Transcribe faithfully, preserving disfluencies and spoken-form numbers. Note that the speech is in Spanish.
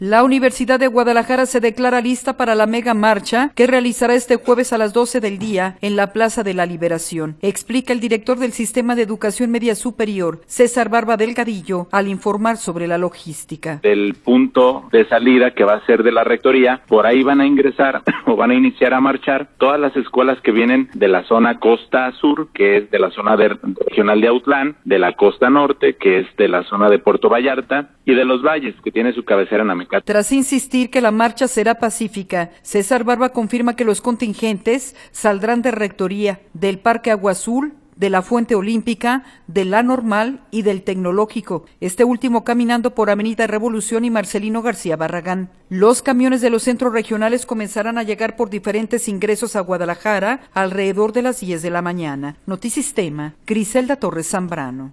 La Universidad de Guadalajara se declara lista para la mega marcha que realizará este jueves a las doce del día en la Plaza de la Liberación, explica el director del Sistema de Educación Media Superior, César Barba Delgadillo, al informar sobre la logística. Del punto de salida que va a ser de la rectoría, por ahí van a ingresar o van a iniciar a marchar todas las escuelas que vienen de la zona costa sur, que es de la zona de, regional de Autlán, de la costa norte, que es de la zona de Puerto Vallarta, y de los valles, que tiene su cabecera en Amecate. Tras insistir que la marcha será pacífica, César Barba confirma que los contingentes saldrán de rectoría, del Parque Agua Azul, de la Fuente Olímpica, de la Normal y del Tecnológico, este último caminando por Avenida Revolución y Marcelino García Barragán. Los camiones de los centros regionales comenzarán a llegar por diferentes ingresos a Guadalajara alrededor de las diez de la mañana. Notisistema, Griselda Torres Zambrano.